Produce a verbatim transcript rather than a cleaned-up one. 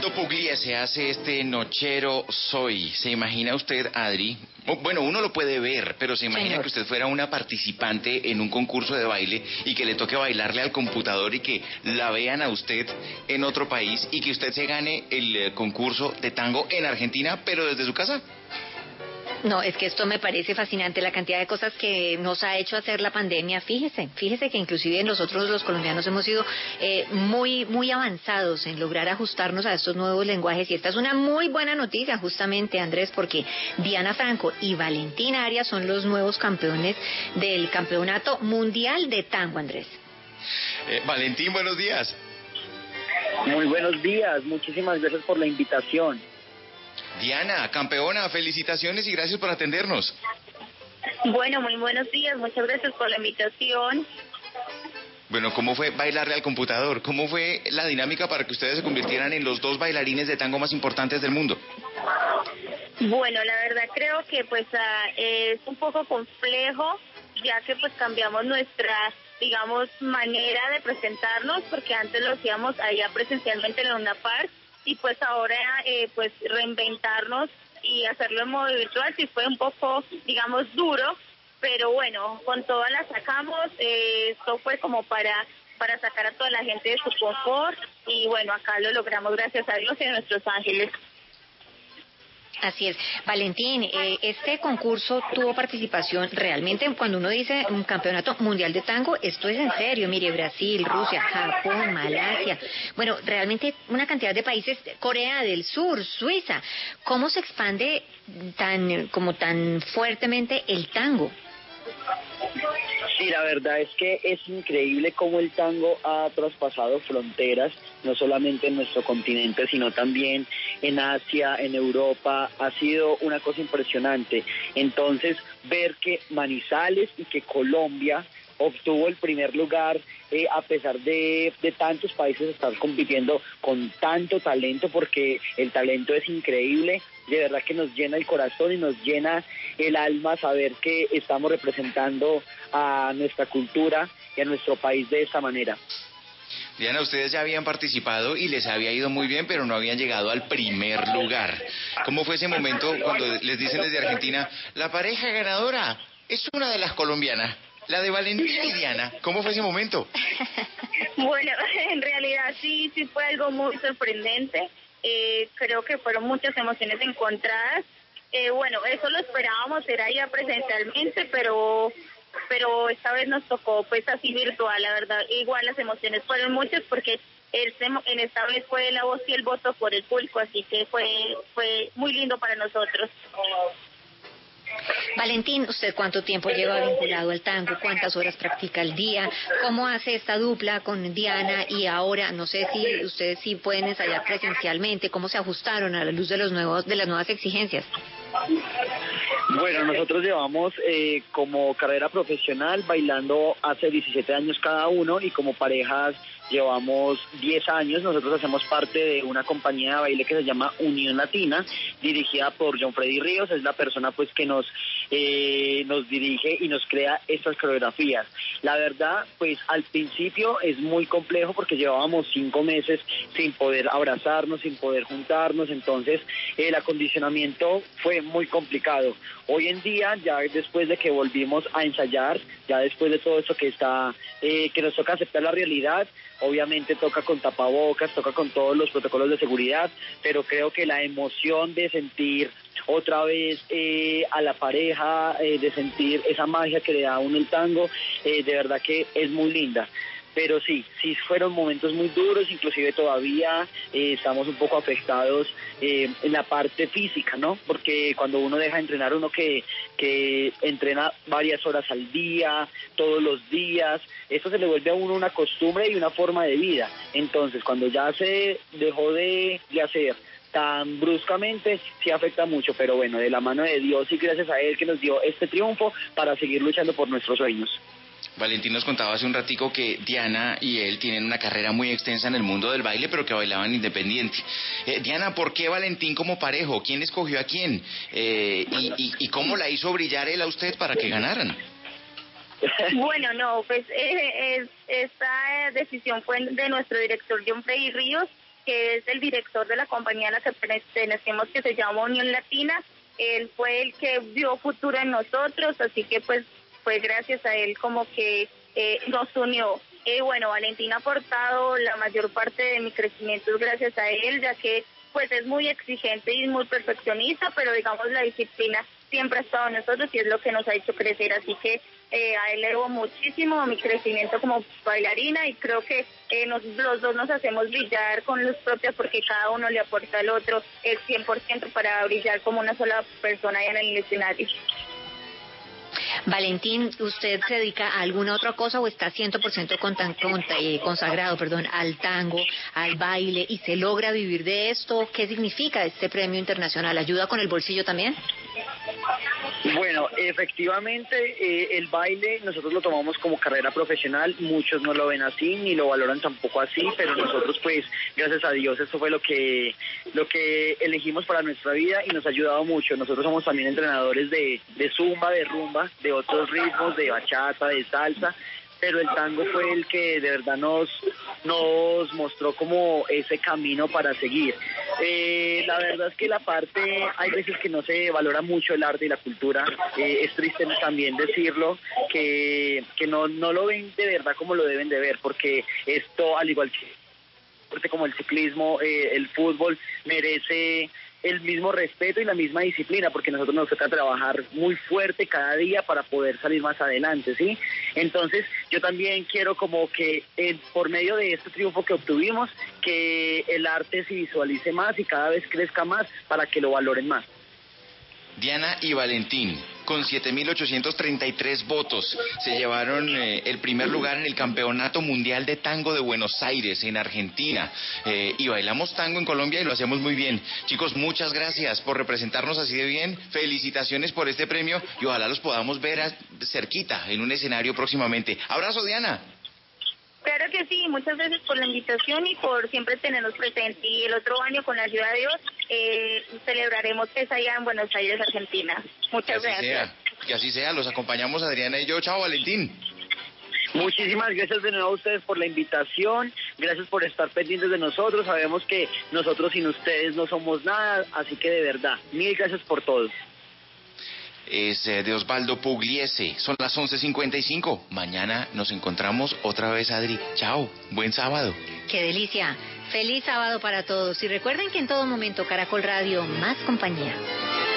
Cuando Pugliese hace este Nochero Soy, ¿se imagina usted, Adri? Bueno, uno lo puede ver, pero ¿se imagina Señor. que usted fuera una participante en un concurso de baile y que le toque bailarle al computador y que la vean a usted en otro país y que usted se gane el eh, concurso de tango en Argentina, pero desde su casa? No, es que esto me parece fascinante, la cantidad de cosas que nos ha hecho hacer la pandemia. Fíjese, fíjese que inclusive nosotros los colombianos hemos sido eh, muy, muy avanzados en lograr ajustarnos a estos nuevos lenguajes, y esta es una muy buena noticia justamente, Andrés, porque Diana Franco y Valentina Arias son los nuevos campeones del Campeonato Mundial de Tango, Andrés. Eh, Valentín, buenos días. Muy buenos días, muchísimas gracias por la invitación. Diana, campeona, felicitaciones y gracias por atendernos. Bueno, muy buenos días, muchas gracias por la invitación. Bueno, ¿cómo fue bailarle al computador? ¿Cómo fue la dinámica para que ustedes se convirtieran en los dos bailarines de tango más importantes del mundo? Bueno, la verdad creo que pues uh, es un poco complejo, ya que pues cambiamos nuestra, digamos, manera de presentarnos, porque antes lo hacíamos allá presencialmente en la UNAPAR, y pues ahora eh, pues reinventarnos y hacerlo en modo virtual sí fue un poco, digamos, duro, pero bueno, con todas las sacamos. Eh, esto fue como para para sacar a toda la gente de su confort, y bueno, acá lo logramos gracias a Dios y a nuestros ángeles. Así es. Valentín, eh, este concurso tuvo participación realmente, cuando uno dice un campeonato mundial de tango, esto es en serio. Mire, Brasil, Rusia, Japón, Malasia, bueno, realmente una cantidad de países, Corea del Sur, Suiza. ¿Cómo se expande tan, como tan fuertemente el tango? Sí, la verdad es que es increíble cómo el tango ha traspasado fronteras, no solamente en nuestro continente, sino también en Asia, en Europa. Ha sido una cosa impresionante. Entonces, ver que Manizales y que Colombia obtuvo el primer lugar, eh, a pesar de, de tantos países estar compitiendo con tanto talento, porque el talento es increíble, de verdad que nos llena el corazón y nos llena el alma saber que estamos representando a nuestra cultura y a nuestro país de esta manera. Diana, ustedes ya habían participado y les había ido muy bien, pero no habían llegado al primer lugar. ¿Cómo fue ese momento cuando les dicen desde Argentina, la pareja ganadora es una de las colombianas, la de Valentina y Diana? ¿Cómo fue ese momento? Bueno, en realidad sí, sí fue algo muy sorprendente. Eh, creo que fueron muchas emociones encontradas. Eh, bueno, eso lo esperábamos, era ya presencialmente, pero pero esta vez nos tocó pues así virtual, la verdad. Igual las emociones fueron muchas, porque el, en esta vez fue la voz y el voto por el público, así que fue fue muy lindo para nosotros. Valentín, ¿usted cuánto tiempo lleva vinculado al tango? ¿Cuántas horas practica al día? ¿Cómo hace esta dupla con Diana? Y ahora, no sé si ustedes sí pueden ensayar presencialmente, ¿cómo se ajustaron a la luz de los nuevos de las nuevas exigencias? Bueno, nosotros llevamos eh, como carrera profesional bailando hace diecisiete años cada uno, y como parejas llevamos diez años. Nosotros hacemos parte de una compañía de baile que se llama Unión Latina, dirigida por John Freddy Ríos. Es la persona pues que nos eh, nos dirige y nos crea estas coreografías. La verdad, pues al principio es muy complejo, porque llevábamos cinco meses sin poder abrazarnos, sin poder juntarnos, entonces el acondicionamiento fue muy complicado. Hoy en día, ya después de que volvimos a ensayar, ya después de todo eso que está, eh, que nos toca aceptar la realidad, obviamente toca con tapabocas, toca con todos los protocolos de seguridad, pero creo que la emoción de sentir otra vez eh, a la pareja, eh, de sentir esa magia que le da a uno el tango, eh, de verdad que es muy linda. Pero sí, sí fueron momentos muy duros, inclusive todavía eh, estamos un poco afectados eh, en la parte física, ¿no? Porque cuando uno deja de entrenar, uno que, que entrena varias horas al día, todos los días, eso se le vuelve a uno una costumbre y una forma de vida. Entonces, cuando ya se dejó de, de hacer tan bruscamente, sí afecta mucho, pero bueno, de la mano de Dios y gracias a Él que nos dio este triunfo para seguir luchando por nuestros sueños. Valentín nos contaba hace un ratico que Diana y él tienen una carrera muy extensa en el mundo del baile, pero que bailaban independiente. Eh, Diana, ¿por qué Valentín como parejo? ¿Quién escogió a quién? Eh, y, y, ¿Y cómo la hizo brillar él a usted para que ganaran? Bueno, no, pues eh, es, esta decisión fue de nuestro director John Freddy Ríos. que es el director de la compañía a la que pertenecemos, que se llama Unión Latina. Él fue el que vio futuro en nosotros, así que pues fue gracias a él como que eh, nos unió. Eh, bueno, Valentín ha aportado la mayor parte de mi crecimiento gracias a él, ya que pues es muy exigente y muy perfeccionista, pero digamos la disciplina siempre ha estado en nosotros y es lo que nos ha hecho crecer, así que eh, a él le debo muchísimo mi crecimiento como bailarina y creo que eh, nos, los dos nos hacemos brillar con luz propia porque cada uno le aporta al otro el cien por ciento para brillar como una sola persona allá en el escenario. Valentín, ¿usted se dedica a alguna otra cosa o está cien por ciento con, con, eh, consagrado perdón, al tango, al baile y se logra vivir de esto? ¿Qué significa este premio internacional? ¿Ayuda con el bolsillo también? Bueno, efectivamente eh, el baile nosotros lo tomamos como carrera profesional, muchos no lo ven así ni lo valoran tampoco así, pero nosotros pues gracias a Dios eso fue lo que lo que elegimos para nuestra vida y nos ha ayudado mucho. Nosotros somos también entrenadores de, de zumba, de rumba, de otros ritmos, de bachata, de salsa, pero el tango fue el que de verdad nos nos mostró como ese camino para seguir. Eh, la verdad es que la parte, hay veces que no se valora mucho el arte y la cultura, eh, es triste también decirlo, que, que no, no lo ven de verdad como lo deben de ver, porque esto, al igual que como el ciclismo, eh, el fútbol, merece el mismo respeto y la misma disciplina, porque nosotros nos toca trabajar muy fuerte cada día para poder salir más adelante, ¿sí? Entonces, yo también quiero como que eh, por medio de este triunfo que obtuvimos, que el arte se visualice más y cada vez crezca más para que lo valoren más. Diana y Valentín, con siete mil ochocientos treinta y tres votos, se llevaron eh, el primer lugar en el Campeonato Mundial de Tango de Buenos Aires, en Argentina. Eh, y bailamos tango en Colombia y lo hacemos muy bien. Chicos, muchas gracias por representarnos así de bien. Felicitaciones por este premio y ojalá los podamos ver a, cerquita en un escenario próximamente. Abrazo, Diana. Claro que sí, muchas gracias por la invitación y por siempre tenernos presentes. Y el otro año, con la ayuda de Dios, eh, celebraremos esa allá en Buenos Aires, Argentina. Muchas que así gracias. Sea, que así sea, los acompañamos Adriana y yo. Chao, Valentín. Muchísimas gracias de nuevo a ustedes por la invitación, gracias por estar pendientes de nosotros, sabemos que nosotros sin ustedes no somos nada, así que de verdad, mil gracias por todo. Es eh, de Osvaldo Pugliese. Son las once cincuenta y cinco. Mañana nos encontramos otra vez, Adri. Chao. Buen sábado. Qué delicia. Feliz sábado para todos. Y recuerden que en todo momento Caracol Radio, más compañía.